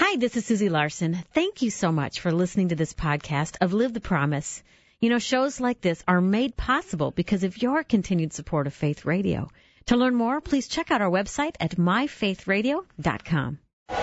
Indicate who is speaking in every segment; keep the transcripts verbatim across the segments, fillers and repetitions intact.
Speaker 1: Hi, this is Susie Larson. Thank you so much for listening to this podcast of Live the Promise. You know, shows like this are made possible because of your continued support of Faith Radio. To learn more, please check out our website at my faith radio dot com.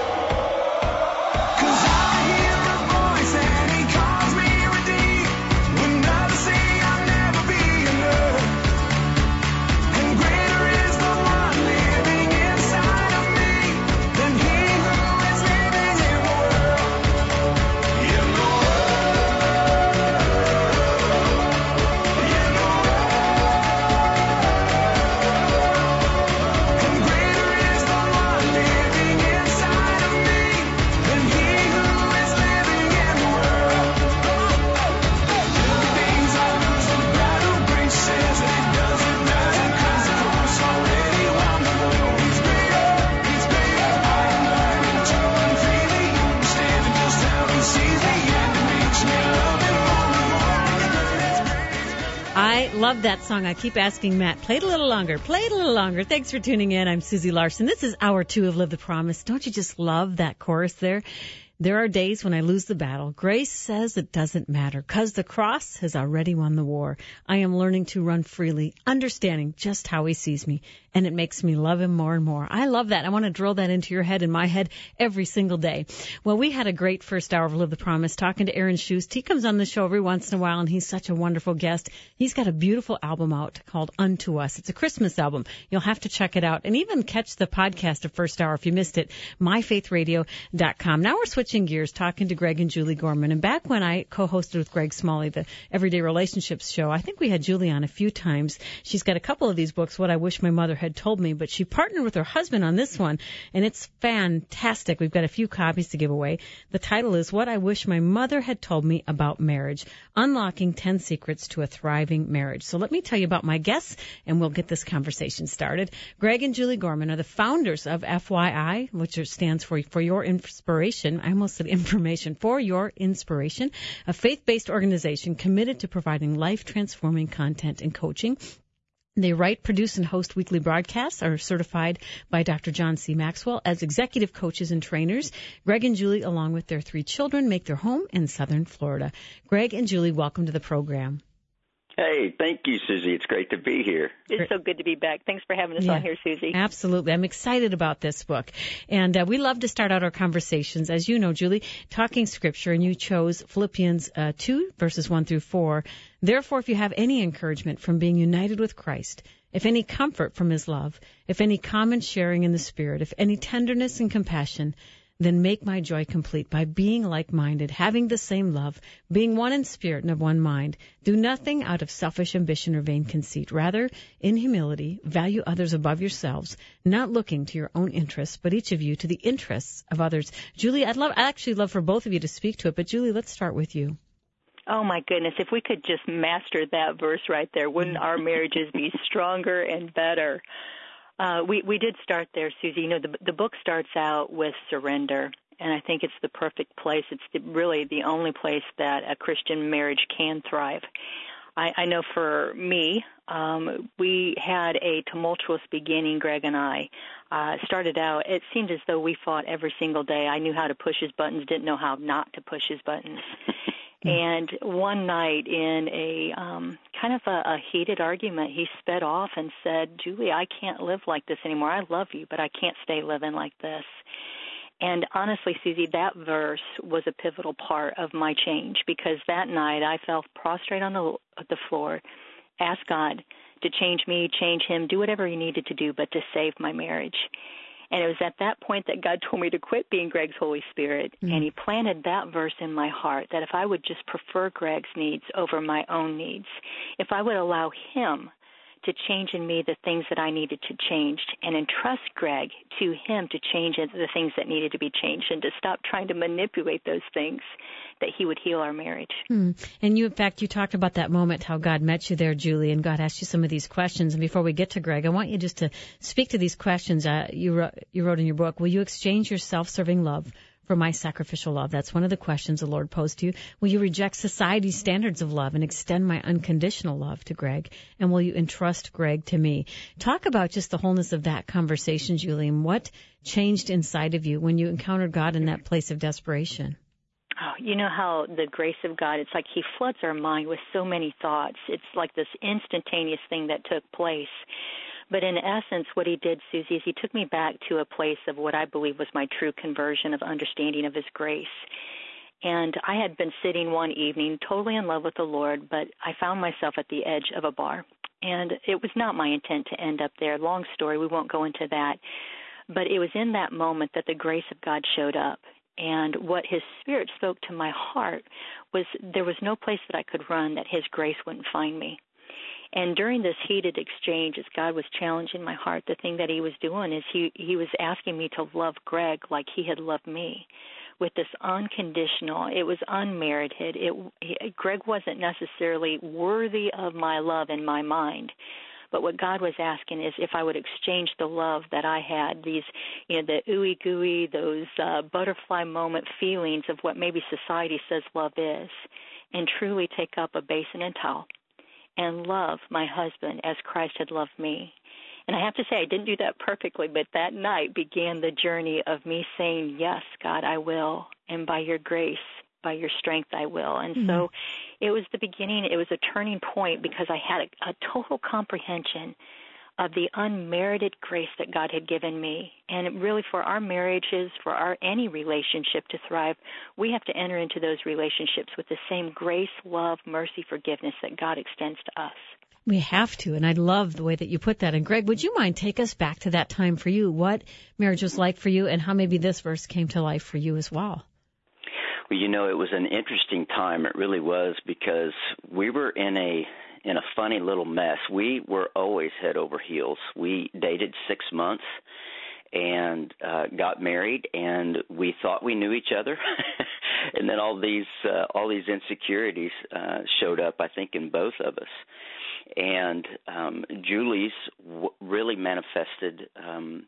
Speaker 1: I love that song. I keep asking Matt, play it a little longer, play it a little longer. Thanks for tuning in. I'm Susie Larson. This is hour two of Live the Promise. Don't you just love that chorus there? There are days when I lose the battle. Grace says it doesn't matter because the cross has already won the war. I am learning to run freely, understanding just how he sees me, and it makes me love him more and more. I love that. I want to drill that into your head and my head every single day. Well, we had a great first hour of Live the Promise talking to Aaron Schust. He comes on the show every once in a while, and he's such a wonderful guest. He's got a beautiful album out called Unto Us. It's a Christmas album. You'll have to check it out and even catch the podcast of First Hour if you missed it, my faith radio dot com. Now we're switching gears, talking to Greg and Julie Gorman. And back when I co-hosted with Greg Smalley, the Everyday Relationships show, I think we had Julie on a few times. She's got a couple of these books, What I Wish My Mother Had Told Me, but she partnered with her husband on this one, and it's fantastic. We've got a few copies to give away. The title is What I Wish My Mother Had Told Me About Marriage, Unlocking ten Secrets to a Thriving Marriage. So let me tell you about my guests, and we'll get this conversation started. Greg and Julie Gorman are the founders of F Y I, which stands for For Your Inspiration. I almost said information. For Your Inspiration, a faith-based organization committed to providing life-transforming content and coaching. They write, produce, and host weekly broadcasts, are certified by Doctor John C. Maxwell as executive coaches and trainers. Greg and Julie, along with their three children, make their home in Southern Florida. Greg and Julie, welcome to the program.
Speaker 2: Hey, thank you, Susie. It's great to be here.
Speaker 3: It's so good to be back. Thanks for having us
Speaker 1: yeah,
Speaker 3: on here, Susie.
Speaker 1: Absolutely. I'm excited about this book. And uh, we love to start out our conversations, as you know, Julie, talking Scripture, and you chose Philippians uh, two, verses one through four. Therefore, if you have any encouragement from being united with Christ, if any comfort from his love, if any common sharing in the Spirit, if any tenderness and compassion, then make my joy complete by being like-minded, having the same love, being one in spirit and of one mind. Do nothing out of selfish ambition or vain conceit. Rather, in humility, value others above yourselves, not looking to your own interests, but each of you to the interests of others. Julie, I'd love, I'd actually love for both of you to speak to it, but Julie, let's start with you.
Speaker 3: Oh, my goodness. If we could just master that verse right there, wouldn't our marriages be stronger and better? Uh, we, we did start there, Susie. You know, the, the book starts out with surrender, and I think it's the perfect place. It's the, really the only place that a Christian marriage can thrive. I, I know for me, um, we had a tumultuous beginning, Greg and I. Uh, started out, it seemed as though we fought every single day. I knew how to push his buttons, didn't know how not to push his buttons. And one night in a um, kind of a, a heated argument, he sped off and said, Julie, I can't live like this anymore. I love you, but I can't stay living like this. And honestly, Susie, that verse was a pivotal part of my change, because that night I fell prostrate on the, the floor, asked God to change me, change him, do whatever he needed to do, but to save my marriage. And it was at that point that God told me to quit being Greg's Holy Spirit, mm-hmm. and he planted that verse in my heart, that if I would just prefer Greg's needs over my own needs, if I would allow him to change in me the things that I needed to change and entrust Greg to him to change the things that needed to be changed, and to stop trying to manipulate those things, that he would heal our marriage.
Speaker 1: Hmm. And you, in fact, you talked about that moment, how God met you there, Julie, and God asked you some of these questions. And before we get to Greg, I want you just to speak to these questions uh, you, wrote, you wrote in your book. Will you exchange your self-serving love for my sacrificial love? That's one of the questions the Lord posed to you. Will you reject society's standards of love and extend my unconditional love to Greg? And will you entrust Greg to me? Talk about just the wholeness of that conversation, Julie, and what changed inside of you when you encountered God in that place of desperation.
Speaker 3: Oh, you know how the grace of God, it's like he floods our mind with so many thoughts. It's like this instantaneous thing that took place. But in essence, what he did, Susie, is he took me back to a place of what I believe was my true conversion of understanding of his grace. And I had been sitting one evening totally in love with the Lord, but I found myself at the edge of a bar. And it was not my intent to end up there. Long story, we won't go into that. But it was in that moment that the grace of God showed up. And what his Spirit spoke to my heart was there was no place that I could run that his grace wouldn't find me. And during this heated exchange, as God was challenging my heart, the thing that he was doing is he, he was asking me to love Greg like he had loved me, with this unconditional. It was unmerited. It, he, Greg wasn't necessarily worthy of my love in my mind. But what God was asking is if I would exchange the love that I had, these, you know, the ooey gooey, those uh, butterfly moment feelings of what maybe society says love is, and truly take up a basin and towel and love my husband as Christ had loved me. And I have to say, I didn't do that perfectly, but that night began the journey of me saying, yes, God, I will, and by your grace, by your strength, I will. And mm-hmm. so it was the beginning, it was a turning point because I had a, a total comprehension of the unmerited grace that God had given me. And really for our marriages, for our any relationship to thrive, we have to enter into those relationships with the same grace, love, mercy, forgiveness that God extends to us.
Speaker 1: We have to, and I love the way that you put that. And Greg, would you mind take us back to that time for you, what marriage was like for you, and how maybe this verse came to life for you as well?
Speaker 2: Well, you know, it was an interesting time. It really was, because we were in a in a funny little mess. We were always head over heels. We dated six months and uh, got married, and we thought we knew each other. And then all these uh, all these insecurities uh, showed up, I think, in both of us. And um, Julie's w- really manifested um,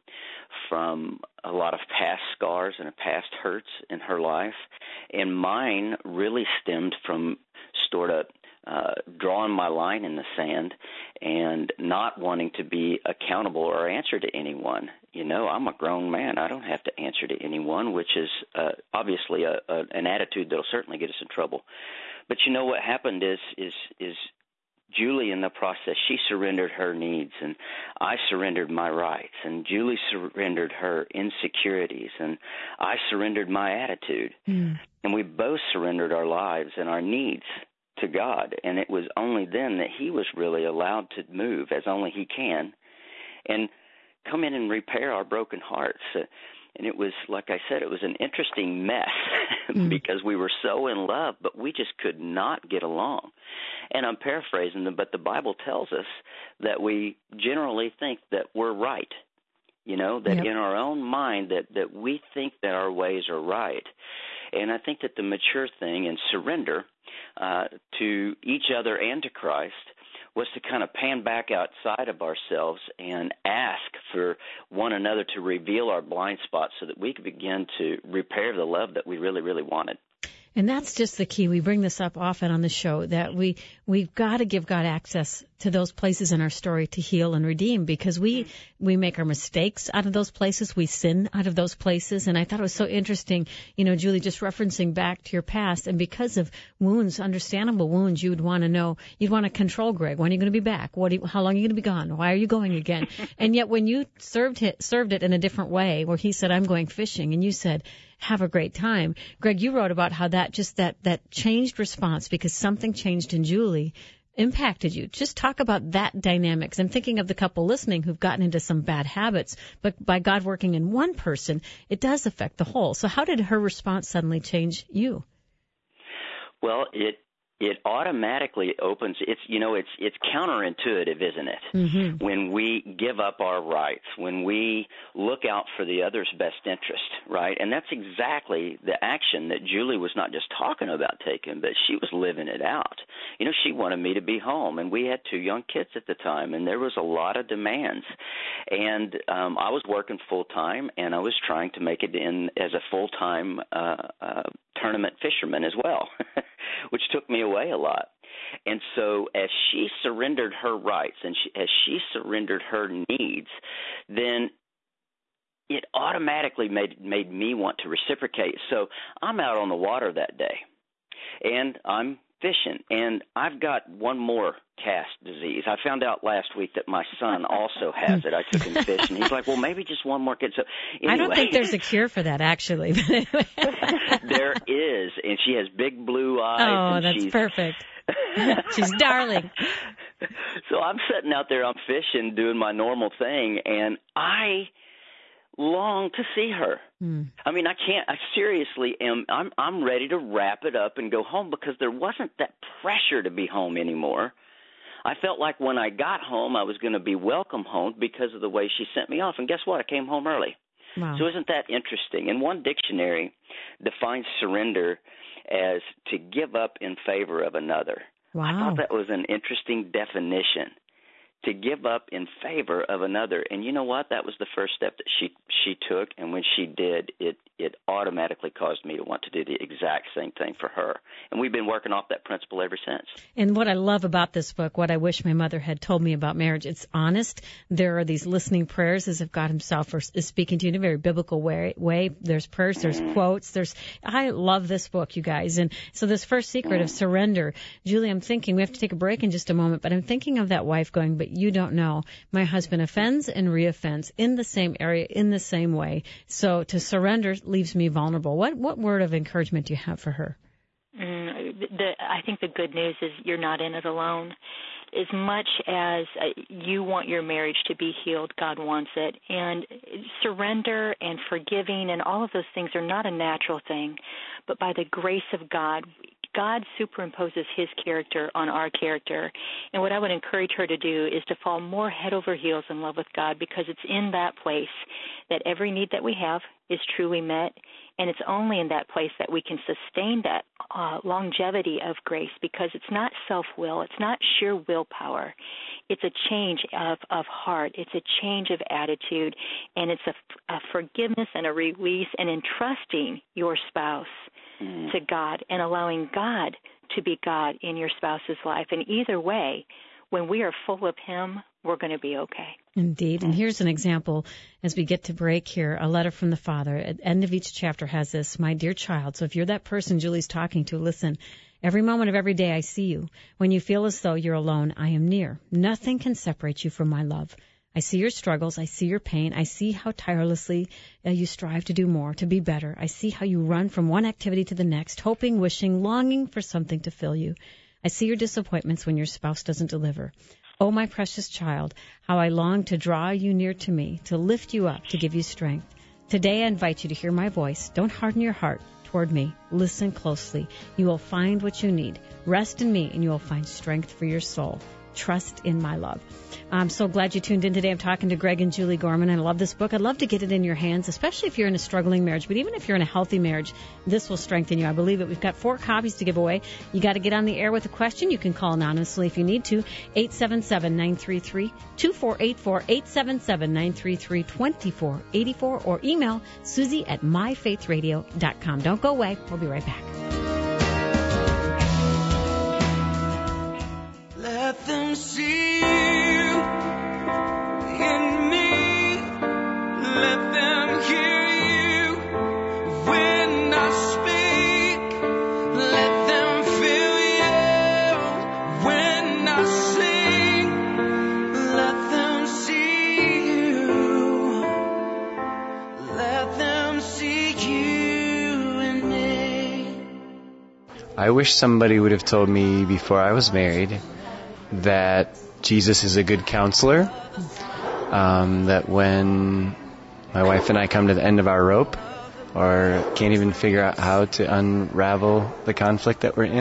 Speaker 2: from a lot of past scars and past hurts in her life. And mine really stemmed from sort of uh, drawing my line in the sand and not wanting to be accountable or answer to anyone. You know, I'm a grown man. I don't have to answer to anyone, which is uh, obviously a, a, an attitude that will certainly get us in trouble. But you know what happened is is is Julie, in the process, she surrendered her needs, and I surrendered my rights, and Julie surrendered her insecurities, and I surrendered my attitude. Mm. And we both surrendered our lives and our needs to God, and it was only then that he was really allowed to move, as only he can, and come in and repair our broken hearts. Uh, And it was, like I said, it was an interesting mess mm. because we were so in love, but we just could not get along. And I'm paraphrasing them, but the Bible tells us that we generally think that we're right, you know, that yep. in our own mind that, that we think that our ways are right. And I think that the mature thing and surrender uh, to each other and to Christ was to kind of pan back outside of ourselves and ask for one another to reveal our blind spots so that we could begin to repair the love that we really, really wanted.
Speaker 1: And that's just the key. We bring this up often on the show, that we, we've got to give God access to those places in our story to heal and redeem, because we, we make our mistakes out of those places. We sin out of those places. And I thought it was so interesting, you know, Julie, just referencing back to your past. And because of wounds, understandable wounds, you would want to know, you'd want to control Greg. When are you going to be back? What? Do you, how long are you going to be gone? Why are you going again? And yet when you served it, served it in a different way, where he said, I'm going fishing, and you said, have a great time. Greg, you wrote about how that just that, that changed response because something changed in Julie impacted you. Just talk about that dynamics. I'm thinking of the couple listening who've gotten into some bad habits, but by God working in one person, it does affect the whole. So how did her response suddenly change you?
Speaker 2: Well, it it automatically opens. It's you know it's it's counterintuitive, isn't it? Mm-hmm. When we give up our rights, when we look out for the other's best interest, right? And that's exactly the action that Julie was not just talking about taking, but she was living it out. You know, she wanted me to be home, and we had two young kids at the time, and there was a lot of demands. And um, I was working full time, and I was trying to make it in as a full time uh, uh, tournament fisherman as well, which took me away a lot. And so as she surrendered her rights and she, as she surrendered her needs, then it automatically made made me want to reciprocate. So I'm out on the water that day, and I'm fishing, and I've got one more cast disease. I found out last week that my son also has it. I took him fishing. He's like, well, maybe just one more kid. So anyway.
Speaker 1: I don't think there's a cure for that, actually.
Speaker 2: There is, and she has big blue eyes.
Speaker 1: Oh,
Speaker 2: and
Speaker 1: that's
Speaker 2: she's,
Speaker 1: perfect. She's darling.
Speaker 2: So I'm sitting out there, I'm fishing, doing my normal thing, and I long to see her. Mm. I mean, I can't, I seriously am, I'm, I'm ready to wrap it up and go home because there wasn't that pressure to be home anymore. I felt like when I got home, I was going to be welcome home because of the way she sent me off. And guess what? I came home early.
Speaker 1: Wow.
Speaker 2: So isn't that interesting? And one dictionary defines surrender as to give up in favor of another.
Speaker 1: Wow.
Speaker 2: I thought that was an interesting definition, to give up in favor of another. And you know what? That was the first step that she she took, and when she did, it it automatically caused me to want to do the exact same thing for her. And we've been working off that principle ever since.
Speaker 1: And what I love about this book, what I wish my mother had told me about marriage, it's honest. There are these listening prayers as if God himself is speaking to you in a very biblical way. way. There's prayers, there's mm. quotes. There's. I love this book, you guys. And so this first secret mm. of surrender, Julie, I'm thinking, we have to take a break in just a moment, but I'm thinking of that wife going, but you don't know. My husband offends and reoffends in the same area, in the same way. So to surrender leaves me vulnerable. What what word of encouragement do you have for her?
Speaker 3: Mm, the, I think the good news is you're not in it alone. As much as uh, you want your marriage to be healed, God wants it. And surrender and forgiving and all of those things are not a natural thing, but by the grace of God, God superimposes his character on our character. And what I would encourage her to do is to fall more head over heels in love with God, because it's in that place that every need that we have is truly met. And it's only in that place that we can sustain that uh, longevity of grace, because it's not self-will. It's not sheer willpower. It's a change of, of heart. It's a change of attitude. And it's a, a forgiveness and a release and entrusting your spouse mm. to God and allowing God to be God in your spouse's life. And either way, when we are full of him, we're going to be okay.
Speaker 1: Indeed. And here's an example as we get to break here. A letter from the Father. At the end of each chapter has this: my dear child. So if you're that person Julie's talking to, listen. Every moment of every day I see you. When you feel as though you're alone, I am near. Nothing can separate you from my love. I see your struggles. I see your pain. I see how tirelessly uh, you strive to do more, to be better. I see how you run from one activity to the next, hoping, wishing, longing for something to fill you. I see your disappointments when your spouse doesn't deliver. Oh, my precious child, how I long to draw you near to me, to lift you up, to give you strength. Today I invite you to hear my voice. Don't harden your heart toward me. Listen closely. You will find what you need. Rest in me, and you will find strength for your soul. Trust in my love. I'm so glad you tuned in today. I'm talking to Greg and Julie Gorman. I love this book. I'd love to get it in your hands, especially if you're in a struggling marriage. But even if you're in a healthy marriage, this will strengthen you. I believe it. We've got four copies to give away. You got to get on the air with a question. You can call anonymously if you need to. eight seven seven, nine three three, two four eight four, eight seven seven, nine three three, two four eight four, or email Susie at my faith radio dot com. Don't go away. We'll be right back.
Speaker 4: Let them see you in me. Let them hear you when I speak. Let them feel you when I sing. Let them see you. Let them see you in me.
Speaker 5: I wish somebody would have told me before I was married that Jesus is a good counselor, um, that when my wife and I come to the end of our rope or can't even figure out how to unravel the conflict that we're in,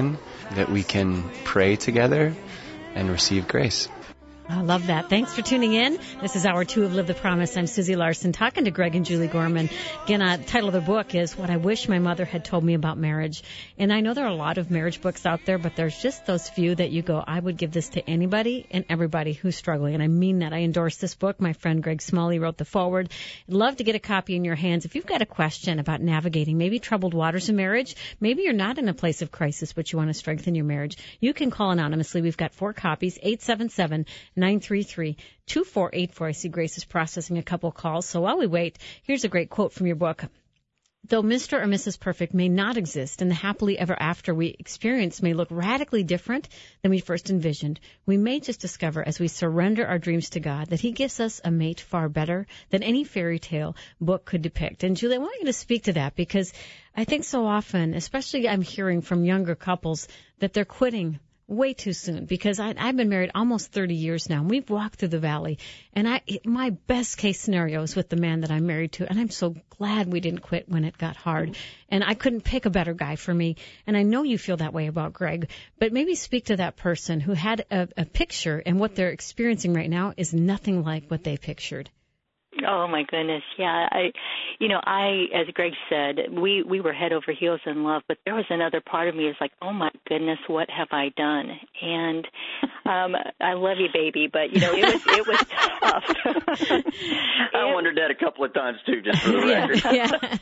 Speaker 5: that we can pray together and receive grace.
Speaker 1: I love that. Thanks for tuning in. This is Hour Two of Live the Promise. I'm Susie Larson, talking to Greg and Julie Gorman. Again, uh, the title of the book is What I Wish My Mother Had Told Me About Marriage. And I know there are a lot of marriage books out there, but there's just those few that you go, I would give this to anybody and everybody who's struggling. And I mean that. I endorse this book. My friend Greg Smalley wrote the foreword. I'd love to get a copy in your hands. If you've got a question about navigating maybe troubled waters in marriage, maybe you're not in a place of crisis, but you want to strengthen your marriage, you can call anonymously. We've got four copies, eight seven seven, nine three three, two four eight four. I see Grace is processing a couple calls. So while we wait, here's a great quote from your book. Though Mister or Missus Perfect may not exist and the happily ever after we experience may look radically different than we first envisioned, we may just discover as we surrender our dreams to God that He gives us a mate far better than any fairy tale book could depict. And Julie, I want you to speak to that because I think so often, especially I'm hearing from younger couples, that they're quitting way too soon, because I, I've been married almost thirty years now, and we've walked through the valley, and I my best case scenario is with the man that I'm married to, and I'm so glad we didn't quit when it got hard, and I couldn't pick a better guy for me, and I know you feel that way about Greg, but maybe speak to that person who had a, a picture, and what they're experiencing right now is nothing like what they pictured.
Speaker 3: Oh my goodness, yeah. I, you know, I, as Greg said, we we were head over heels in love, but there was another part of me is like, oh my goodness, what have I done? And um, I love you, baby, but you know, it was it was tough.
Speaker 2: I wondered that a couple of times too, just for the record.
Speaker 1: Yeah, yeah.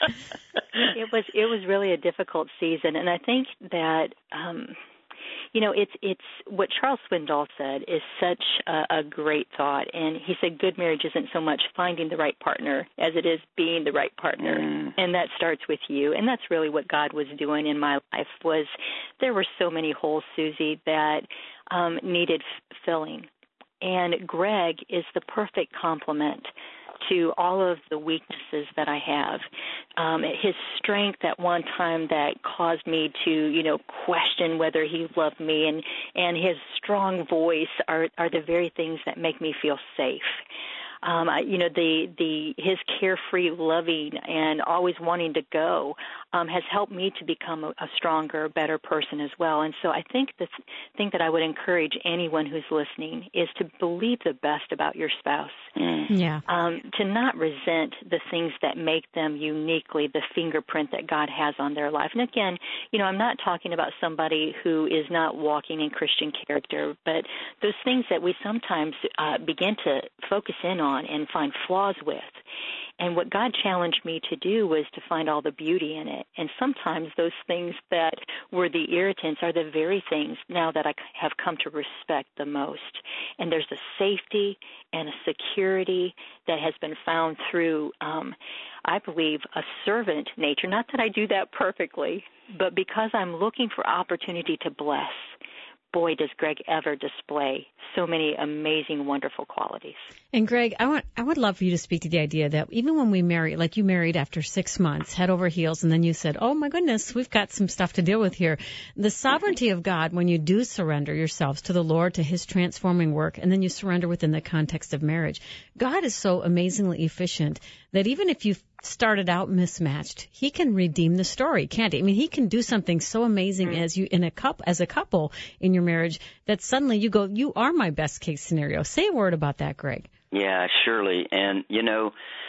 Speaker 3: It was it was really a difficult season, and I think that. Um, You know, it's it's what Charles Swindoll said is such a, a great thought, and he said good marriage isn't so much finding the right partner as it is being the right partner, mm. and that starts with you, and that's really what God was doing in my life. Was there were so many holes, Susie, that um, needed f- filling, and Greg is the perfect complement to all of the weaknesses that I have. Um, his strength at one time that caused me to, you know, question whether he loved me, and, and his strong voice are, are the very things that make me feel safe. Um, I, you know, the, the his carefree, loving, and always wanting to go um, has helped me to become a, a stronger, better person as well. And so I think the thing that I would encourage anyone who's listening is to believe the best about your spouse.
Speaker 1: Mm. Yeah.
Speaker 3: Um, to not resent the things that make them uniquely the fingerprint that God has on their life. And again, you know, I'm not talking about somebody who is not walking in Christian character, but those things that we sometimes uh, begin to focus in on and find flaws with. And what God challenged me to do was to find all the beauty in it. And sometimes those things that were the irritants are the very things now that I have come to respect the most. And there's a safety and a security that has been found through, um, I believe, a servant nature. Not that I do that perfectly, but because I'm looking for opportunity to bless. Boy, does Greg ever display so many amazing, wonderful qualities.
Speaker 1: And Greg, I want, I would love for you to speak to the idea that even when we marry, like you married after six months, head over heels, and then you said, oh my goodness, we've got some stuff to deal with here. The sovereignty of God, when you do surrender yourselves to the Lord, to His transforming work, and then you surrender within the context of marriage, God is so amazingly efficient that even if you started out mismatched, He can redeem the story, can't He? I mean, He can do something so amazing mm-hmm. as you in a couple, as a couple in your marriage, that suddenly you go, you are my best case scenario. Say a word about that, Greg.
Speaker 2: Yeah, surely. And you know,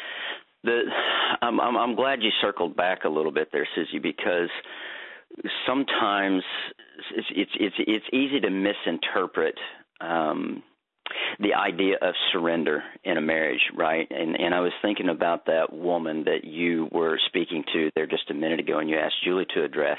Speaker 2: the I'm I'm, I'm glad you circled back a little bit there, Susie, because sometimes it's it's it's, it's easy to misinterpret Um, the idea of surrender in a marriage, right? And and I was thinking about that woman that you were speaking to there just a minute ago, and you asked Julie to address.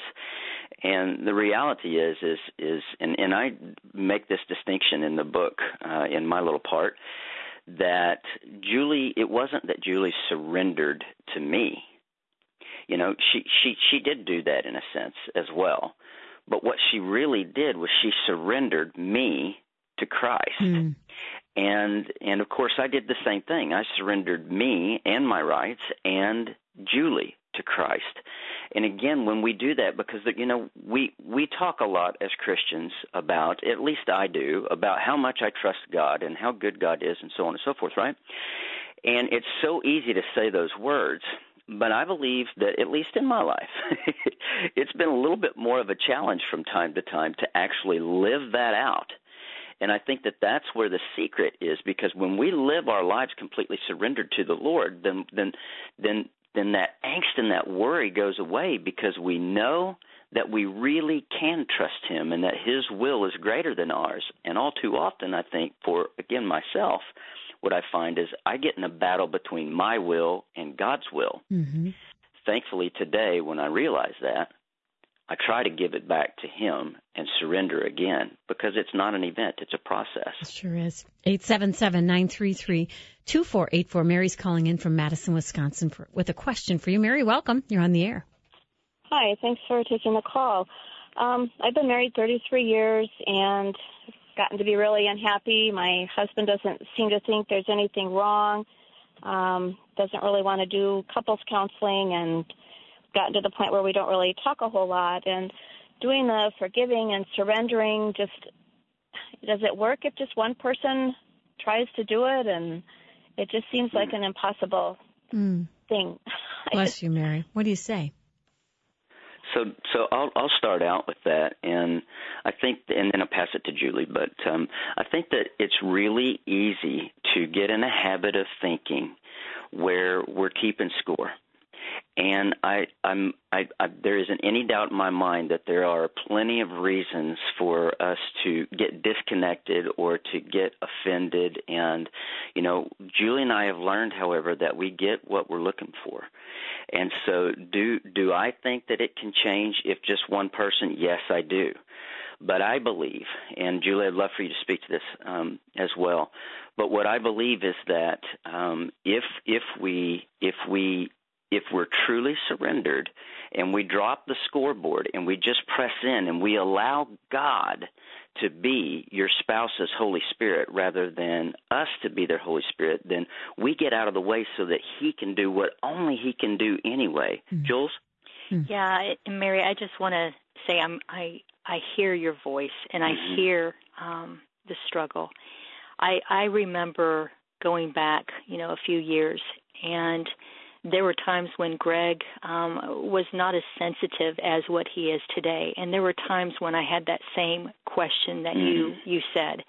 Speaker 2: And the reality is, is, is, and, and I make this distinction in the book, uh, in my little part, that Julie, it wasn't that Julie surrendered to me. You know, she, she, she did do that in a sense as well. But what she really did was she surrendered me to Christ. Mm. And, and of course, I did the same thing. I surrendered me and my rights and Julie to Christ. And again, when we do that, because, you know, we, we talk a lot as Christians about, at least I do, about how much I trust God and how good God is and so on and so forth, right? And it's so easy to say those words, but I believe that, at least in my life, it's been a little bit more of a challenge from time to time to actually live that out. And I think that that's where the secret is, because when we live our lives completely surrendered to the Lord, then then then then that angst and that worry goes away, because we know that we really can trust him and that his will is greater than ours. And all too often, I think, for, again, myself, what I find is I get in a battle between my will and God's will.
Speaker 1: Mm-hmm.
Speaker 2: Thankfully, today, when I realize that, I try to give it back to him and surrender again, because it's not an event, it's a process.
Speaker 1: It sure is. eight seven seven, nine three three, two four eight four. Mary's calling in from Madison, Wisconsin for, with a question for you. Mary, welcome. You're on the air.
Speaker 6: Hi, thanks for taking the call. Um, I've been married thirty-three years and gotten to be really unhappy. My husband doesn't seem to think there's anything wrong, um, doesn't really want to do couples counseling, and gotten to the point where we don't really talk a whole lot. And doing the forgiving and surrendering, just does it work if just one person tries to do it? And it just seems like an impossible
Speaker 1: mm.
Speaker 6: thing.
Speaker 1: Bless you, Mary. What do you say?
Speaker 2: So, so I'll, I'll start out with that, and I think, and then I'll pass it to Julie. But um, I think that it's really easy to get in a habit of thinking where we're keeping score. And I, I'm, I, I, there isn't any doubt in my mind that there are plenty of reasons for us to get disconnected or to get offended. And, you know, Julie and I have learned, however, that we get what we're looking for. And so do do I think that it can change if just one person? Yes, I do. But I believe, and Julie, I'd love for you to speak to this um, as well, but what I believe is that um, if if we if we if we're truly surrendered and we drop the scoreboard and we just press in and we allow God to be your spouse's Holy Spirit rather than us to be their Holy Spirit, then we get out of the way so that he can do what only he can do anyway. Mm-hmm. Jules?
Speaker 3: Mm-hmm. Yeah, Mary, I just want to say I'm, I I hear your voice and I mm-hmm. hear um, the struggle. I I remember going back, you know, a few years, and there were times when Greg um, was not as sensitive as what he is today. And there were times when I had that same question that mm. you, you said.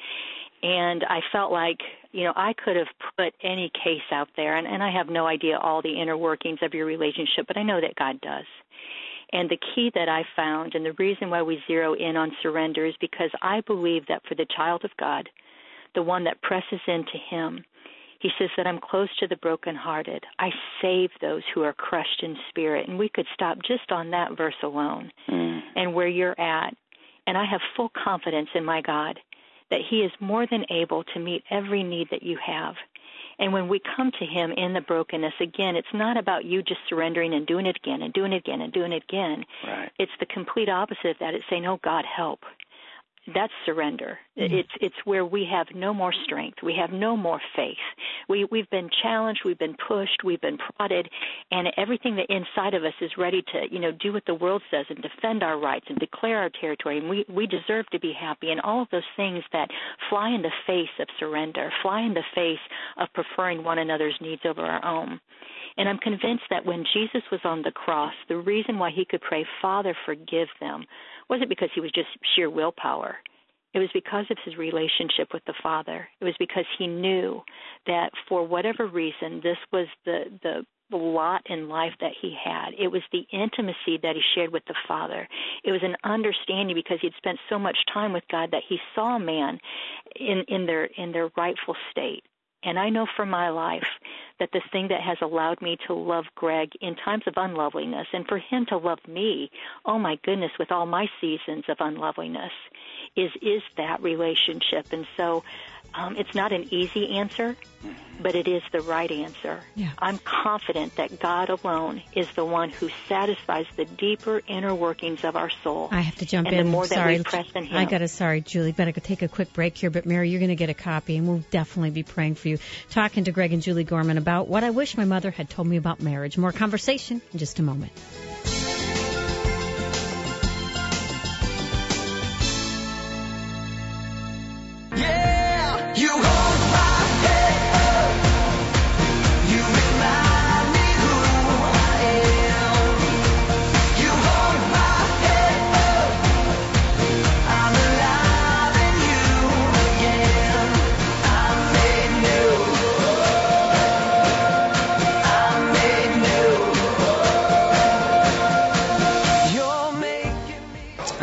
Speaker 3: And I felt like, you know, I could have put any case out there, and, and I have no idea all the inner workings of your relationship, but I know that God does. And the key that I found, and the reason why we zero in on surrender, is because I believe that for the child of God, the one that presses into him, he says that I'm close to the brokenhearted. I save those who are crushed in spirit. And we could stop just on that verse alone mm. and where you're at. And I have full confidence in my God that he is more than able to meet every need that you have. And when we come to him in the brokenness, again, it's not about you just surrendering and doing it again and doing it again and doing it again.
Speaker 2: Right.
Speaker 3: It's the complete opposite of that. It's saying, oh, God, help. That's surrender. Mm-hmm. It's it's where we have no more strength. We have no more faith. We, we've been challenged. We've been pushed. We've been prodded. And everything that inside of us is ready to, you know, do what the world says and defend our rights and declare our territory. And we, we deserve to be happy. And all of those things that fly in the face of surrender, fly in the face of preferring one another's needs over our own. And I'm convinced that when Jesus was on the cross, the reason why he could pray, Father, forgive them, wasn't because he was just sheer willpower. It was because of his relationship with the Father. It was because he knew that for whatever reason, this was the, the lot in life that he had. It was the intimacy that he shared with the Father. It was an understanding because he'd spent so much time with God that he saw man in, in their in their rightful state. And I know from my life that the thing that has allowed me to love Greg in times of unloveliness, and for him to love me, oh my goodness, with all my seasons of unloveliness, is is that relationship. And so um, it's not an easy answer, but it is the right answer.
Speaker 1: Yeah.
Speaker 3: I'm confident that God alone is the one who satisfies the deeper inner workings of our soul.
Speaker 1: I have to jump
Speaker 3: and
Speaker 1: in.
Speaker 3: The more
Speaker 1: sorry.
Speaker 3: that we press in him.
Speaker 1: I got to, sorry, Julie, better go take a quick break here. But Mary, you're going to get a copy, and we'll definitely be praying for you. Talking to Greg and Julie Gorman about what I wish my mother had told me about marriage. More conversation in just a moment.
Speaker 4: You hold my head up. You remind me who I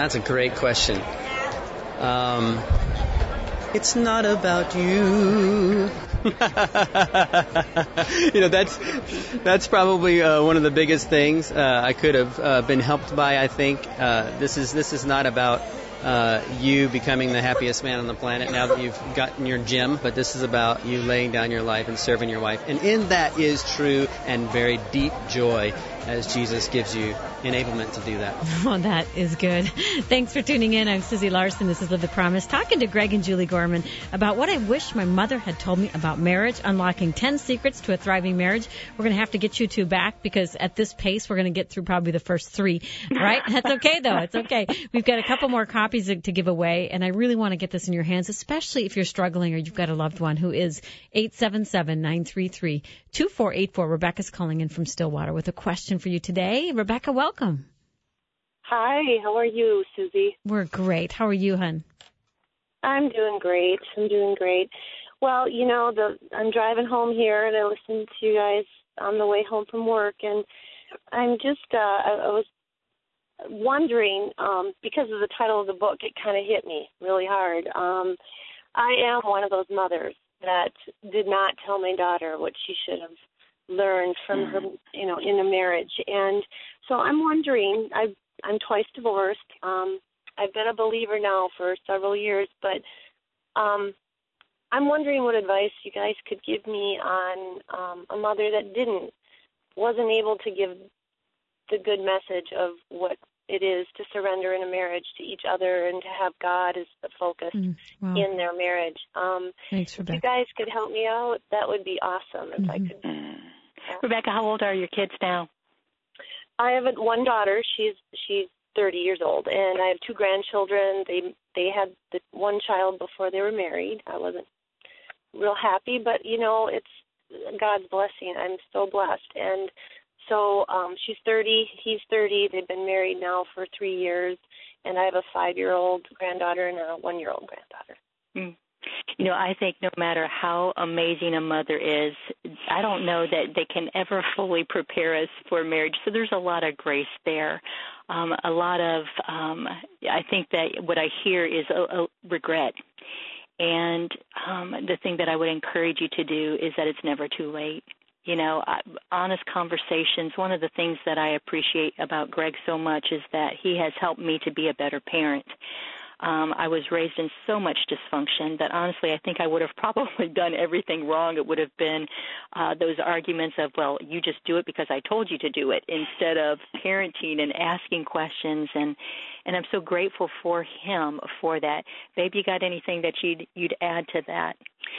Speaker 7: That's a great question. Um, it's not about you. you know, that's that's probably uh, one of the biggest things uh, I could have uh, been helped by. I think uh, this is this is not about uh, you becoming the happiest man on the planet now that you've gotten your gym, but this is about you laying down your life and serving your wife. And in that is true and very deep joy, as Jesus gives you enablement to do that.
Speaker 1: Oh, that is good. Thanks for tuning in. I'm Susie Larson. This is Live the Promise, talking to Greg and Julie Gorman about what I wish my mother had told me about marriage, unlocking ten secrets to a thriving marriage. We're going to have to get you two back because at this pace, we're going to get through probably the first three, right? That's okay, though. It's okay. We've got a couple more copies to give away, and I really want to get this in your hands, especially if you're struggling or you've got a loved one who is. Eight seven seven, nine three three, two four eight four. Rebecca's calling in from Stillwater with a question for you today. Rebecca, welcome.
Speaker 8: Hi, how are you, Susie?
Speaker 1: We're great. How are you, hon?
Speaker 8: I'm doing great. I'm doing great. Well, you know, the I'm driving home here, and I listened to you guys on the way home from work, and I'm just, uh, I, I was wondering, um, because of the title of the book, it kind of hit me really hard. Um, I am one of those mothers that did not tell my daughter what she should have learned from her, you know, in a marriage. And so I'm wondering, I've, I'm twice divorced. Um, I've been a believer now for several years, but um, I'm wondering what advice you guys could give me on um, a mother that didn't, wasn't able to give the good message of what it is to surrender in a marriage to each other and to have God as the focus
Speaker 1: Mm, wow.
Speaker 8: in their marriage. Um,
Speaker 1: Thanks,
Speaker 8: if
Speaker 1: Rebecca.
Speaker 8: you guys could help me out, that would be awesome. If
Speaker 1: Mm-hmm.
Speaker 8: I could.
Speaker 3: Yeah. Rebecca, how old are your kids now?
Speaker 8: I have a, one daughter. She's she's thirty years old, and I have two grandchildren. They they had the one child before they were married. I wasn't real happy, but you know, it's God's blessing. I'm so blessed. And so um, she's thirty, he's thirty. They've been married now for three years, and I have a five-year-old granddaughter and a one-year-old granddaughter.
Speaker 3: Mm. You know, I think no matter how amazing a mother is, I don't know that they can ever fully prepare us for marriage. So there's a lot of grace there. Um, a lot of, um, I think that what I hear is a, a regret. And um, the thing that I would encourage you to do is that it's never too late. You know, I, honest conversations. One of the things that I appreciate about Greg so much is that he has helped me to be a better parent. Um, I was raised in so much dysfunction that honestly I think I would have probably done everything wrong. It would have been uh, those arguments of, well, you just do it because I told you to do it, instead of parenting and asking questions. And, and I'm so grateful for him for that. Babe, you got anything that you'd, you'd add to that?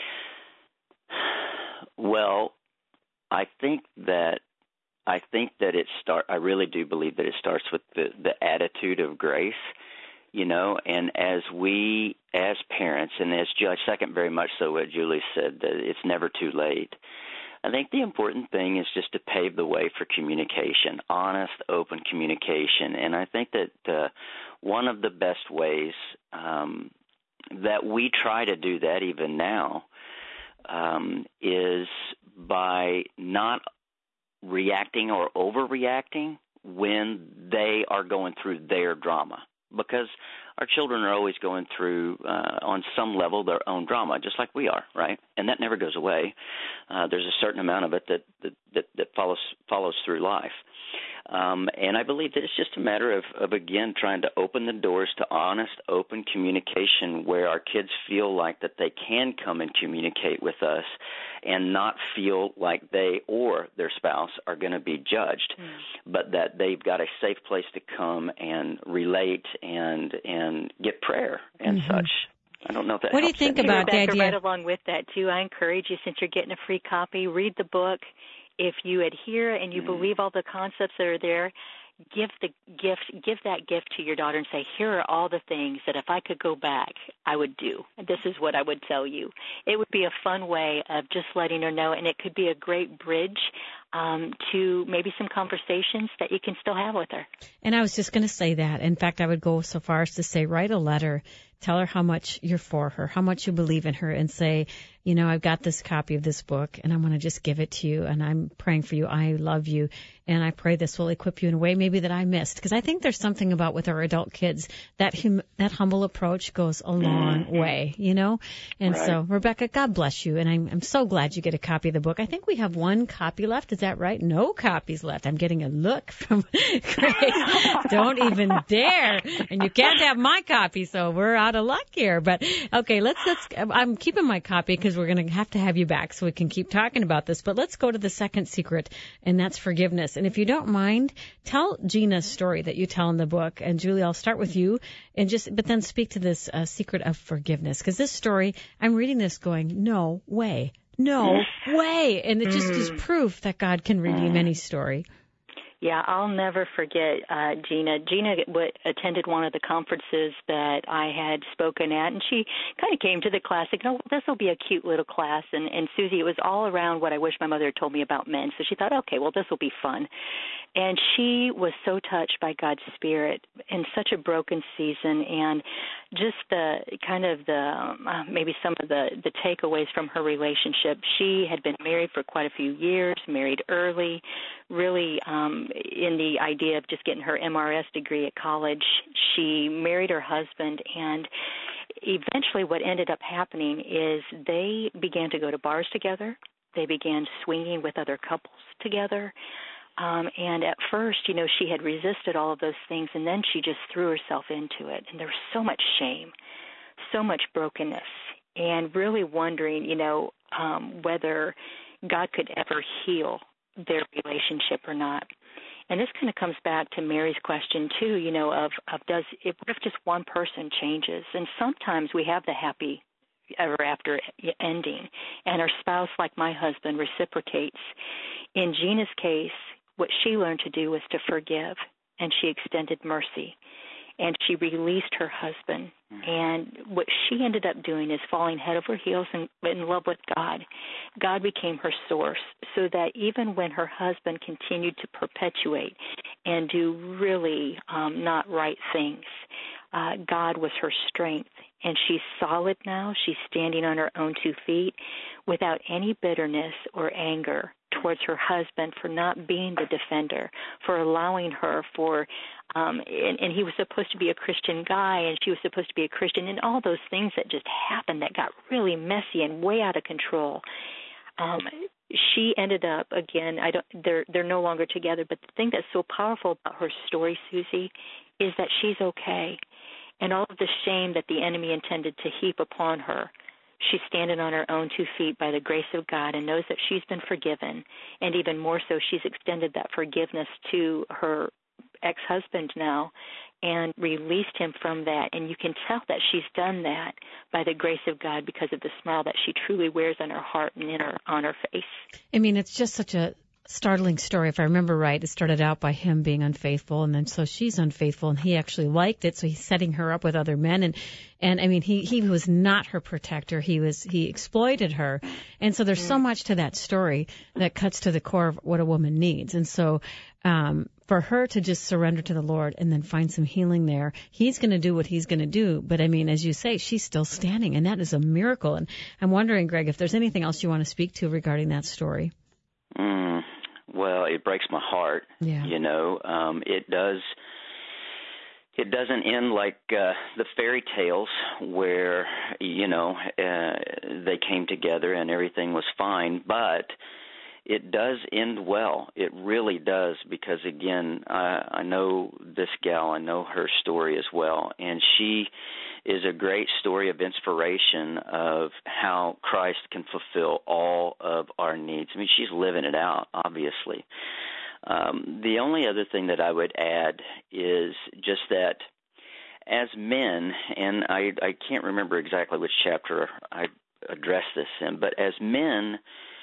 Speaker 2: Well, I think that I think that it start. I really do believe that it starts with the, the attitude of grace. You know, and as we, as parents, and as Judge second very much so what Julie said, that it's never too late. I think the important thing is just to pave the way for communication, honest, open communication. And I think that uh, one of the best ways um, that we try to do that even now um, is by not reacting or overreacting when they are going through their drama. Because our children are always going through, uh, on some level, their own drama, just like we are, right? And that never goes away. Uh, there's a certain amount of it that that, that, that follows follows through life. Um, and I believe that it's just a matter of, of, again, trying to open the doors to honest, open communication where our kids feel like that they can come and communicate with us and not feel like they or their spouse are going to be judged, mm. but that they've got a safe place to come and relate and and get prayer and mm-hmm. such. I don't know if that
Speaker 1: What do you
Speaker 2: helps
Speaker 1: think
Speaker 2: any.
Speaker 1: about the
Speaker 3: Rebecca,
Speaker 1: idea?
Speaker 3: Right along with that, too, I encourage you, since you're getting a free copy, read the book. If you adhere and you mm. believe all the concepts that are there, give the gift, give that gift to your daughter and say, here are all the things that if I could go back, I would do. This is what I would tell you. It would be a fun way of just letting her know, and it could be a great bridge um, to maybe some conversations that you can still have with her.
Speaker 1: And I was just going to say that. In fact, I would go so far as to say write a letter tell her how much you're for her, how much you believe in her, and say, you know, I've got this copy of this book, and I'm going to just give it to you, and I'm praying for you. I love you, and I pray this will equip you in a way maybe that I missed. Because I think there's something about with our adult kids, that hum- that humble approach goes a long way, you know? And
Speaker 2: Right.
Speaker 1: so, Rebecca, God bless you, and I'm, I'm so glad you get a copy of the book. I think we have one copy left. Is that right? No copies left. I'm getting a look from Grace. Don't even dare. And you can't have my copy, so we're out of luck here. But, okay, let's, let's, I'm keeping my copy because we're going to have to have you back so we can keep talking about this. But let's go to the second secret, and that's forgiveness. And if you don't mind, tell Gina's story that you tell in the book. And Julie, I'll start with you, and just, but then speak to this uh, secret of forgiveness. Because this story, I'm reading this going, no way, no way. And it just is proof that God can redeem any story.
Speaker 3: Yeah, I'll never forget uh, Gina. Gina w- attended one of the conferences that I had spoken at, and she kind of came to the class like, oh, this will be a cute little class. And, and Susie, it was all around what I wish my mother had told me about men. So she thought, okay, well, this will be fun. And she was so touched by God's Spirit in such a broken season, and just the kind of the um, uh, maybe some of the, the takeaways from her relationship. She had been married for quite a few years, married early, really um, in the idea of just getting her M R S degree at college. She married her husband, and eventually what ended up happening is they began to go to bars together. They began swinging with other couples together. Um, and at first, you know, she had resisted all of those things, and then she just threw herself into it. And there was so much shame, so much brokenness, and really wondering, you know, um, whether God could ever heal their relationship or not. And this kind of comes back to Mary's question, too, you know, of, of does if, what if just one person changes? And sometimes we have the happy ever after ending, and our spouse, like my husband, reciprocates. In Gina's case, what she learned to do was to forgive, and she extended mercy, and she released her husband. And what she ended up doing is falling head over heels in, in love with God. God became her source, so that even when her husband continued to perpetuate and do really um, not right things, uh, God was her strength. And she's solid now. She's standing on her own two feet without any bitterness or anger towards her husband for not being the defender, for allowing her for, um, and, and he was supposed to be a Christian guy, and she was supposed to be a Christian, and all those things that just happened that got really messy and way out of control. Um, she ended up, again, I don't, they're, they're no longer together, but the thing that's so powerful about her story, Susie, is that she's okay. And all of the shame that the enemy intended to heap upon her, she's standing on her own two feet by the grace of God and knows that she's been forgiven. And even more so, she's extended that forgiveness to her ex-husband now and released him from that. And you can tell that she's done that by the grace of God because of the smile that she truly wears on her heart and in her, on her face.
Speaker 1: I mean, it's just such a startling story. If I remember right, it started out by him being unfaithful, and then so she's unfaithful, and he actually liked it, so he's setting her up with other men. And and I mean, he he was not her protector. He was he exploited her. And so there's so much to that story that cuts to the core of what a woman needs. And so um for her to just surrender to the Lord and then find some healing there, he's going to do what he's going to do. But I mean, as you say, she's still standing, and that is a miracle. And I'm wondering, Greg, if there's anything else you want to speak to regarding that story.
Speaker 2: Mm, well, it breaks my heart.
Speaker 1: Yeah.
Speaker 2: You know, um, it does. It doesn't end like uh, the fairy tales where, you know, uh, they came together and everything was fine, but it does end well. It really does, because, again, I, I know this gal. I know her story as well, and she is a great story of inspiration of how Christ can fulfill all of our needs. I mean, she's living it out, obviously. Um, the only other thing that I would add is just that as men, and I, I can't remember exactly which chapter I addressed this in, but as men,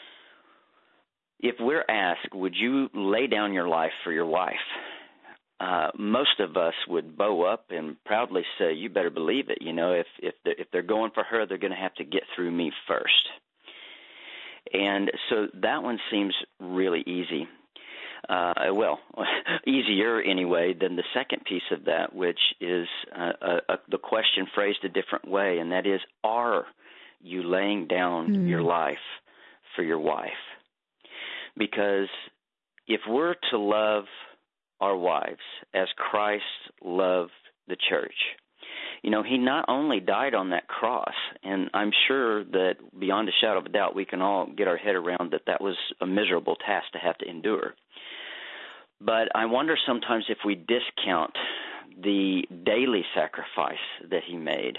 Speaker 2: if we're asked, would you lay down your life for your wife? Uh, most of us would bow up and proudly say, you better believe it. You know, if if they're, if they're going for her, they're going to have to get through me first. And so that one seems really easy. uh, well, easier anyway than the second piece of that, which is uh, a, a, the question phrased a different way, and that is, are you laying down mm. your life for your wife? Because if we're to love our wives as Christ loved the church, you know, he not only died on that cross, and I'm sure that beyond a shadow of a doubt we can all get our head around that that was a miserable task to have to endure. But I wonder sometimes if we discount the daily sacrifice that he made.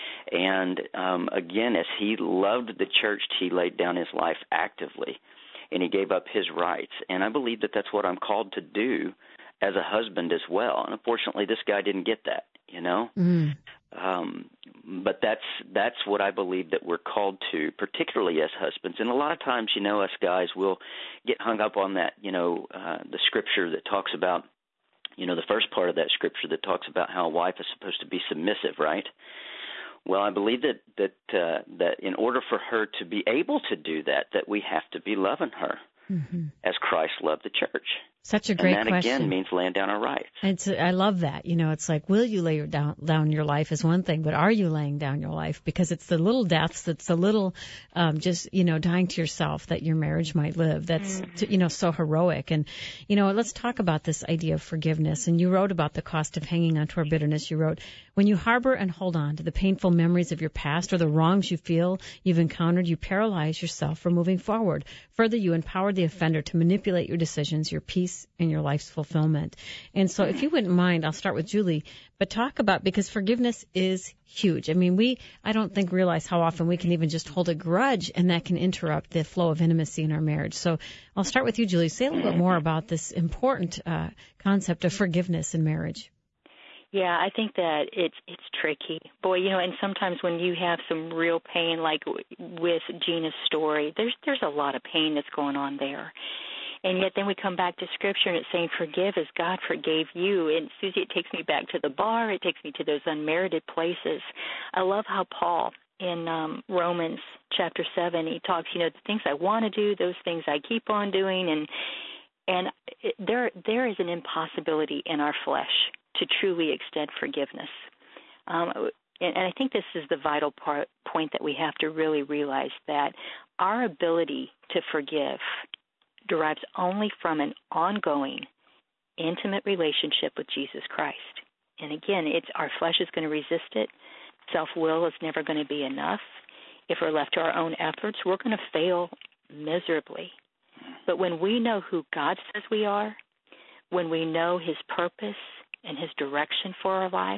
Speaker 2: And um, again, as he loved the church, he laid down his life actively, and he gave up his rights. And I believe that that's what I'm called to do as a husband as well. And unfortunately, this guy didn't get that, you know. Mm. Um, but that's that's what I believe that we're called to, particularly as husbands. And a lot of times, you know, us guys will get hung up on that, you know, uh, the scripture that talks about, you know, the first part of that scripture that talks about how a wife is supposed to be submissive, right? Well, I believe that that uh, that in order for her to be able to do that, that we have to be loving her mm-hmm. as Christ loved the church.
Speaker 1: Such a great
Speaker 2: question. And that,
Speaker 1: question.
Speaker 2: again, means laying down our rights.
Speaker 1: It's, I love that. You know, it's like, will you lay down, down your life is one thing, but are you laying down your life? Because it's the little deaths, it's the little um, just, you know, dying to yourself that your marriage might live. That's, mm-hmm. you know, so heroic. And, you know, let's talk about this idea of forgiveness. And you wrote about the cost of hanging on to our bitterness. You wrote, when you harbor and hold on to the painful memories of your past or the wrongs you feel you've encountered, you paralyze yourself from moving forward. Further, you empower the offender to manipulate your decisions, your peace, and your life's fulfillment. And so if you wouldn't mind, I'll start with Julie, but talk about, because forgiveness is huge. I mean, we, I don't think realize how often we can even just hold a grudge, and that can interrupt the flow of intimacy in our marriage. So I'll start with you, Julie. Say a little bit more about this important uh, concept of forgiveness in marriage.
Speaker 3: Yeah, I think that it's it's tricky. Boy, you know, and sometimes when you have some real pain, like with Gina's story, there's there's a lot of pain that's going on there. And yet then we come back to Scripture, and it's saying, forgive as God forgave you. And, Susie, it takes me back to the bar. It takes me to those unmerited places. I love how Paul, in um, Romans chapter seven, he talks, you know, the things I want to do, those things I keep on doing. And and it, there there is an impossibility in our flesh to truly extend forgiveness. Um, and, and I think this is the vital part, point that we have to really realize, that our ability to forgive derives only from an ongoing, intimate relationship with Jesus Christ. And again, it's our flesh is going to resist it. Self-will is never going to be enough. If we're left to our own efforts, we're going to fail miserably. But when we know who God says we are, when we know his purpose and his direction for our life,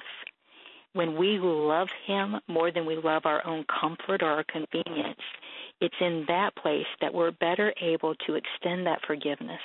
Speaker 3: when we love him more than we love our own comfort or our convenience, it's in that place that we're better able to extend that forgiveness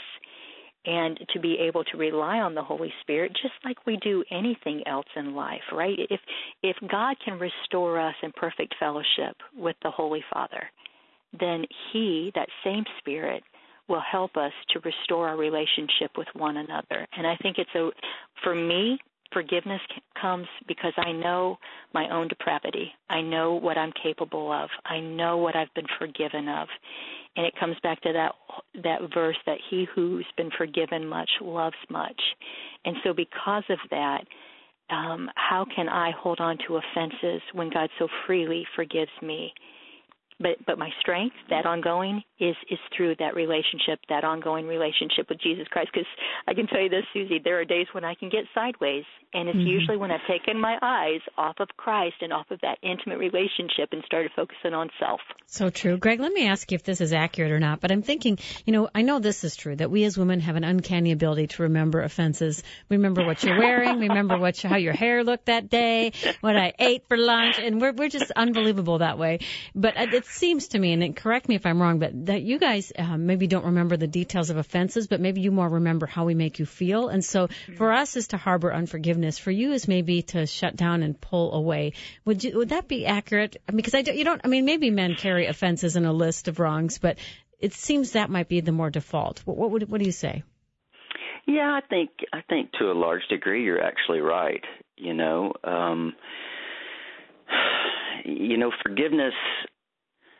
Speaker 3: and to be able to rely on the Holy Spirit just like we do anything else in life, right? If if God can restore us in perfect fellowship with the Holy Father, then he, that same Spirit, will help us to restore our relationship with one another. And I think it's a, for me, forgiveness comes because I know my own depravity. I know what I'm capable of. I know what I've been forgiven of. And it comes back to that that verse that he who's been forgiven much loves much. And so because of that, um, how can I hold on to offenses when God so freely forgives me? But but my strength, that ongoing, is, is through that relationship, that ongoing relationship with Jesus Christ. Because I can tell you this, Susie, there are days when I can get sideways, and it's mm-hmm. usually when I've taken my eyes off of Christ and off of that intimate relationship and started focusing on self.
Speaker 1: So true. Greg, let me ask you if this is accurate or not, but I'm thinking, you know, I know this is true, that we as women have an uncanny ability to remember offenses. Remember what you're wearing, remember what you, how your hair looked that day, what I ate for lunch, and we're we're just unbelievable that way. But it's seems to me, and correct me if I'm wrong, but that you guys uh, maybe don't remember the details of offenses, but maybe you more remember how we make you feel. And so for us is to harbor unforgiveness. For you is maybe to shut down and pull away. Would you, would that be accurate? Because I don't, you don't, I mean, maybe men carry offenses in a list of wrongs, but it seems that might be the more default. What, what would, what do you say?
Speaker 2: Yeah, I think, I think to a large degree you're actually right. You know, um, you know, forgiveness,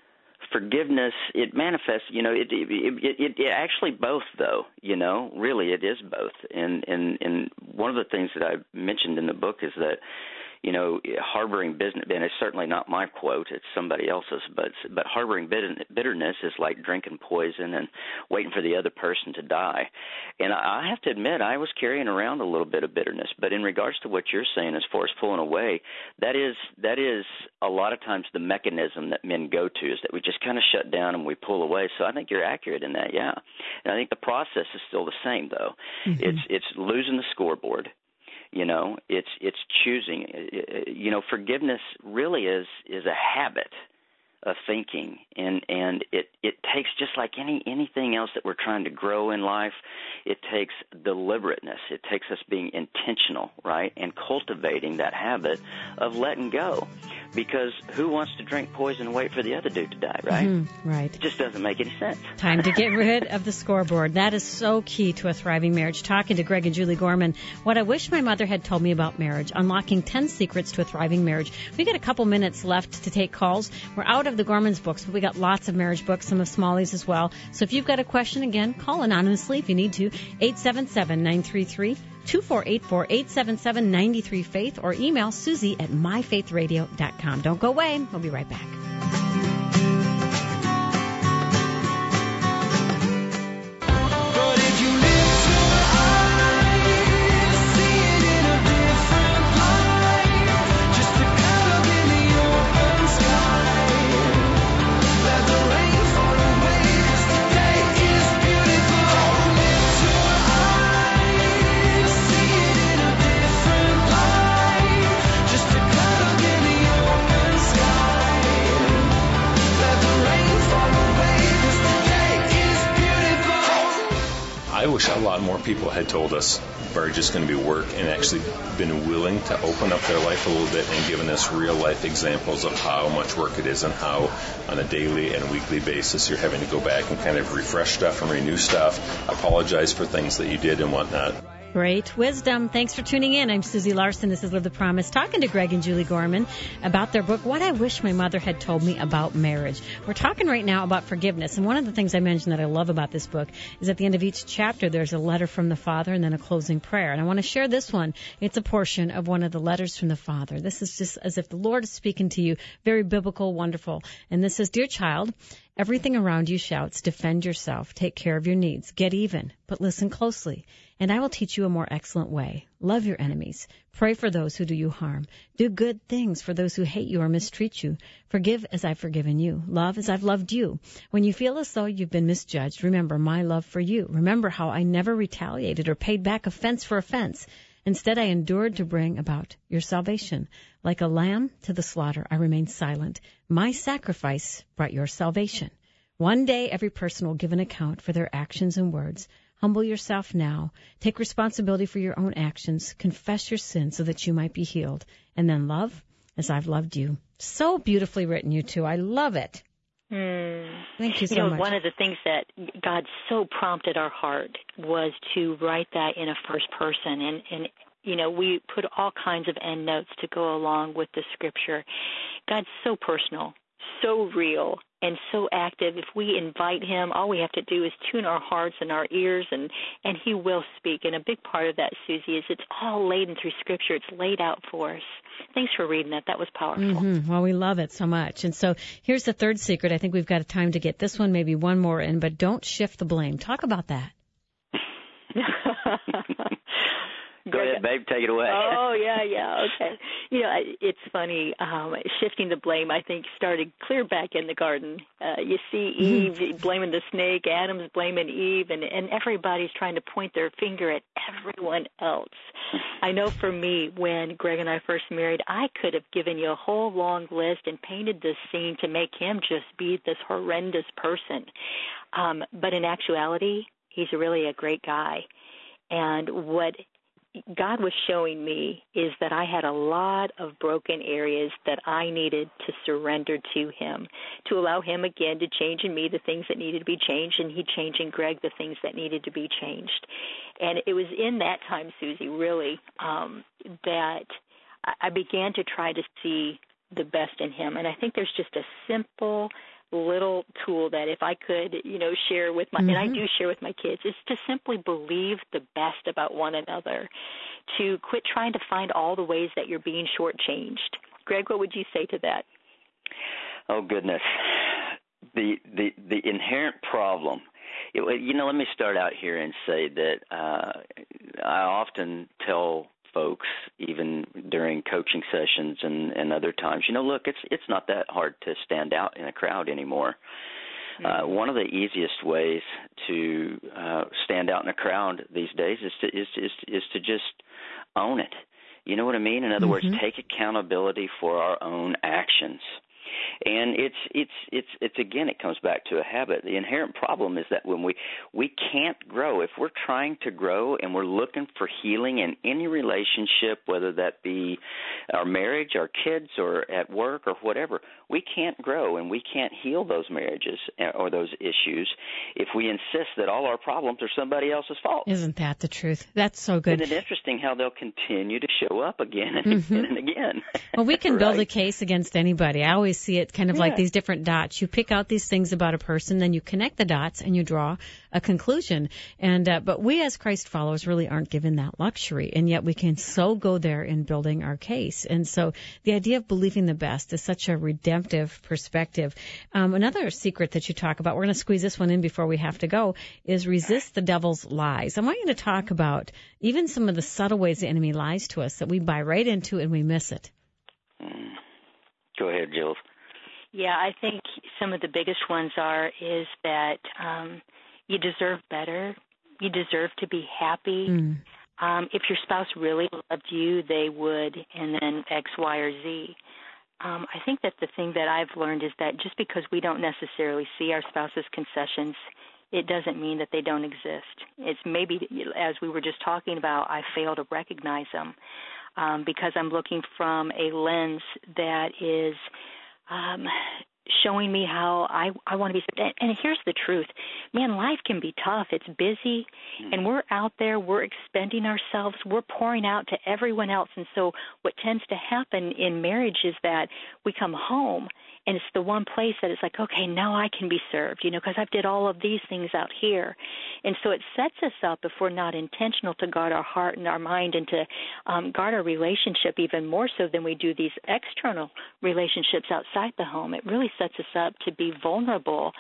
Speaker 2: forgiveness, it manifests, you know, it, it, it, it, it actually both, though, you know, really it is both. And, and, and one of the things that I mentioned in the book is that, you know, harboring bitterness, and it's certainly not my quote, it's somebody else's, but but harboring bitterness is like drinking poison and waiting for the other person to die. And I have to admit, I was carrying around a little bit of bitterness, but in regards to what you're saying as far as pulling away, that is that is a lot of times the mechanism that men go to, is that we just kind of shut down and we pull away. So I think you're accurate in that, yeah. And I think the process is still the same, though. Mm-hmm. It's it's losing the scoreboard. You know, it's it's choosing. You know, forgiveness really is is a habit of thinking, and and it it takes, just like any anything else that we're trying to grow in life, it takes deliberateness. It takes us being intentional, right, and cultivating that habit of letting go. Because who wants to drink poison and wait for the other dude to die, right?
Speaker 1: Mm-hmm, right.
Speaker 2: It just doesn't make any sense.
Speaker 1: Time to get rid of the scoreboard. That is so key to a thriving marriage. Talking to Greg and Julie Gorman, what I wish my mother had told me about marriage, unlocking ten secrets to a thriving marriage. We got a couple minutes left to take calls. We're out of the Gorman's books, but we got lots of marriage books, some of Smalley's as well. So if you've got a question, again, call anonymously if you need to, eight seven seven, nine three three, two four eight four, eight seven seven, nine three faith, or email Susie at my faith radio dot com. Don't go away. We'll be right back.
Speaker 9: I wish a lot more people had told us marriage is going to be work, and actually been willing to open up their life a little bit and given us real life examples of how much work it is and how on a daily and weekly basis you're having to go back and kind of refresh stuff and renew stuff, apologize for things that you did and whatnot.
Speaker 1: Great wisdom. Thanks for tuning in. I'm Susie Larson. This is Live the Promise, talking to Greg and Julie Gorman about their book, What I Wish My Mother Had Told Me About Marriage. We're talking right now about forgiveness. And one of the things I mentioned that I love about this book is at the end of each chapter, there's a letter from the Father and then a closing prayer. And I want to share this one. It's a portion of one of the letters from the Father. This is just as if the Lord is speaking to you. Very biblical, wonderful. And this says, Dear child, everything around you shouts, defend yourself, take care of your needs, get even, but listen closely. And I will teach you a more excellent way. Love your enemies. Pray for those who do you harm. Do good things for those who hate you or mistreat you. Forgive as I've forgiven you. Love as I've loved you. When you feel as though you've been misjudged, remember my love for you. Remember how I never retaliated or paid back offense for offense. Instead, I endured to bring about your salvation. Like a lamb to the slaughter, I remained silent. My sacrifice brought your salvation. One day, every person will give an account for their actions and words. Humble yourself now. Take responsibility for your own actions. Confess your sins so that you might be healed. And then love as I've loved you. So beautifully written, you two. I love it.
Speaker 3: Mm.
Speaker 1: Thank you so
Speaker 3: you know,
Speaker 1: much.
Speaker 3: One of the things that God so prompted our heart was to write that in a first person. And, and you know, we put all kinds of end notes to go along with the scripture. God's so personal, so real, and so active. If we invite him, all we have to do is tune our hearts and our ears, and, and he will speak. And a big part of that, Susie, is it's all laden through Scripture. It's laid out for us. Thanks for reading that. That was powerful.
Speaker 1: Mm-hmm. Well, we love it so much. And so here's the third secret. I think we've got time to get this one, maybe one more in, but don't shift the blame. Talk about that.
Speaker 2: Go ahead, babe. Take it away.
Speaker 3: Oh, yeah, yeah. Okay. You know, it's funny. Um, shifting the blame, I think, started clear back in the garden. Uh, you see Eve mm-hmm. blaming the snake, Adam's blaming Eve, and, and everybody's trying to point their finger at everyone else. I know for me, when Greg and I first married, I could have given you a whole long list and painted this scene to make him just be this horrendous person. Um, but in actuality, he's really a great guy. And what God was showing me is that I had a lot of broken areas that I needed to surrender to him, to allow him again to change in me the things that needed to be changed, and he change in Greg the things that needed to be changed. And it was in that time, Susie, really, um, that I began to try to see the best in him. And I think there's just a simple little tool that if I could, you know, share with my, mm-hmm. and I do share with my kids, is to simply believe the best about one another, to quit trying to find all the ways that you're being shortchanged. Greg, what would you say to that?
Speaker 2: Oh, goodness. The, the, the inherent problem, it, you know, let me start out here and say that uh, I often tell folks, even during coaching sessions and, and other times, you know, look, it's it's not that hard to stand out in a crowd anymore. Uh, one of the easiest ways to uh, stand out in a crowd these days is to is, is is to just own it. You know what I mean? In other mm-hmm. words, take accountability for our own actions. And it's it's it's it's again, it comes back to a habit. The inherent problem is that when we we can't grow, if we're trying to grow and we're looking for healing in any relationship, whether that be our marriage, our kids, or at work or whatever, we can't grow and we can't heal those marriages or those issues if we insist that all our problems are somebody else's fault.
Speaker 1: Isn't that the truth? That's so good.
Speaker 2: Isn't it interesting how they'll continue to show up again and
Speaker 1: mm-hmm.
Speaker 2: again and again?
Speaker 1: Well, we can
Speaker 2: right?
Speaker 1: build a case against anybody. I always see it kind of
Speaker 2: yeah.
Speaker 1: like these different dots. You pick out these things about a person, then you connect the dots and you draw a conclusion. And uh, but we as Christ followers really aren't given that luxury, and yet we can so go there in building our case. And so the idea of believing the best is such a redemptive perspective. Um, another secret that you talk about, we're going to squeeze this one in before we have to go, is resist the devil's lies. I want you to talk about even some of the subtle ways the enemy lies to us that we buy right into and we miss it.
Speaker 2: Mm. Go ahead, Jill.
Speaker 3: Yeah, I think some of the biggest ones are is that um, you deserve better. You deserve to be happy. Mm. Um, if your spouse really loved you, they would, and then X, Y, or Z. Um, I think that the thing that I've learned is that just because we don't necessarily see our spouse's concessions, it doesn't mean that they don't exist. It's maybe, as we were just talking about, I fail to recognize them um, because I'm looking from a lens that is Um, showing me how I, I want to be. And, and here's the truth. Man, life can be tough. It's busy, and we're out there. We're expending ourselves. We're pouring out to everyone else. And so what tends to happen in marriage is that we come home, and it's the one place that it's like, okay, now I can be served, you know, because I've did all of these things out here. And so it sets us up, if we're not intentional, to guard our heart and our mind and to um, guard our relationship even more so than we do these external relationships outside the home. It really sets us up to be vulnerable,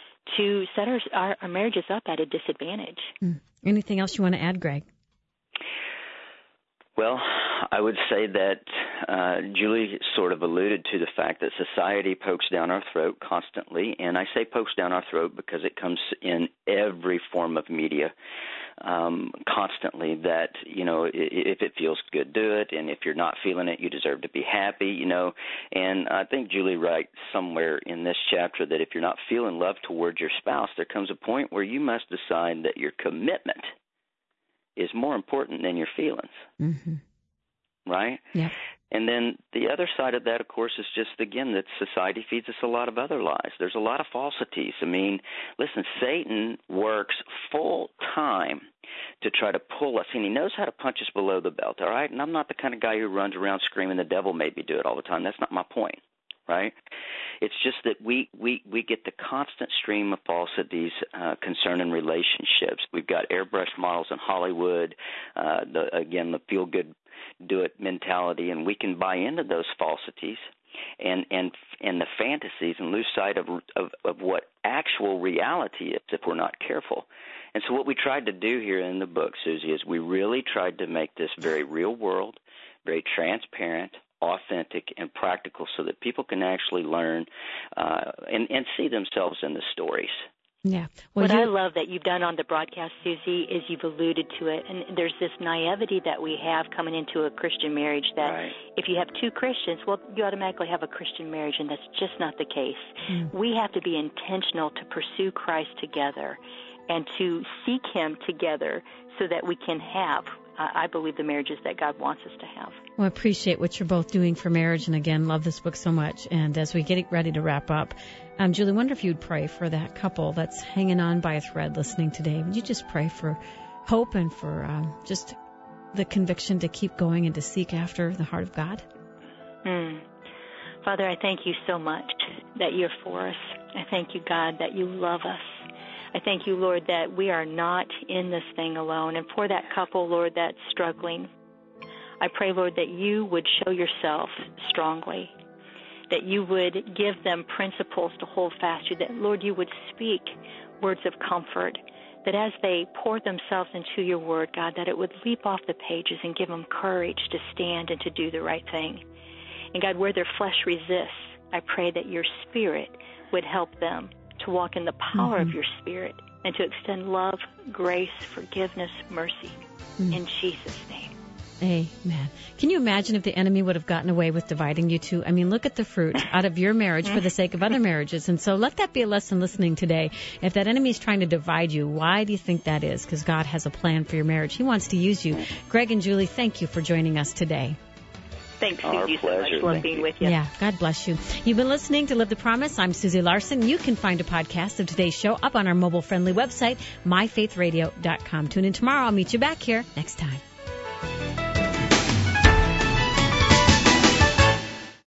Speaker 3: to set our, our, our marriages up at a disadvantage.
Speaker 1: Mm. Anything else you want to add, Greg?
Speaker 2: Well, I would say that uh, Julie sort of alluded to the fact that society pokes down our throat constantly, and I say pokes down our throat because it comes in every form of media um, constantly that, you know, if it feels good, do it, and if you're not feeling it, you deserve to be happy, you know. And I think Julie writes somewhere in this chapter that if you're not feeling love towards your spouse, there comes a point where you must decide that your commitment is more important than your feelings, mm-hmm. right?
Speaker 1: Yeah.
Speaker 2: And then the other side of that, of course, is just, again, that society feeds us a lot of other lies. There's a lot of falsities. I mean, listen, Satan works full time to try to pull us, and he knows how to punch us below the belt, all right? And I'm not the kind of guy who runs around screaming the devil made me do it all the time. That's not my point, right? It's just that we, we, we get the constant stream of falsities uh, concerning relationships. We've got airbrushed models in Hollywood, uh, the, again, the feel-good, do-it mentality, and we can buy into those falsities and, and, and the fantasies and lose sight of, of, of what actual reality is if we're not careful. And so what we tried to do here in the book, Susie, is we really tried to make this very real world, very transparent, authentic, and practical so that people can actually learn uh, and, and see themselves in the stories.
Speaker 1: Yeah. Well,
Speaker 3: what
Speaker 1: you...
Speaker 3: I love that you've done on the broadcast, Susie, is you've alluded to it. And there's this naivety that we have coming into a Christian marriage that
Speaker 2: right.
Speaker 3: if you have two Christians, well, you automatically have a Christian marriage, and that's just not the case. Mm. We have to be intentional to pursue Christ together and to seek him together so that we can have, uh, I believe, the marriages that God wants us to have.
Speaker 1: Well, I appreciate what you're both doing for marriage, and again, love this book so much. And as we get ready to wrap up, um, Julie, I wonder if you'd pray for that couple that's hanging on by a thread listening today. Would you just pray for hope and for um, just the conviction to keep going and to seek after the heart of God?
Speaker 3: Mm. Father, I thank you so much that you're for us. I thank you, God, that you love us. I thank you, Lord, that we are not in this thing alone. And for that couple, Lord, that's struggling, I pray, Lord, that you would show yourself strongly, that you would give them principles to hold fast to, that, Lord, you would speak words of comfort, that as they pour themselves into your word, God, that it would leap off the pages and give them courage to stand and to do the right thing. And, God, where their flesh resists, I pray that your Spirit would help them to walk in the power mm-hmm. of your Spirit and to extend love, grace, forgiveness, mercy. Mm-hmm. In Jesus' name.
Speaker 1: Amen. Can you imagine if the enemy would have gotten away with dividing you two? I mean, look at the fruit out of your marriage for the sake of other marriages. And so let that be a lesson listening today. If that enemy is trying to divide you, why do you think that is? Because God has a plan for your marriage. He wants to use you. Greg and Julie, thank you for joining us today.
Speaker 3: Thanks, Susie, so much. Love being with you.
Speaker 1: Yeah, God bless you. You've been listening to Live the Promise. I'm Susie Larson. You can find a podcast of today's show up on our mobile-friendly website, my faith radio dot com. Tune in tomorrow. I'll meet you back here next time.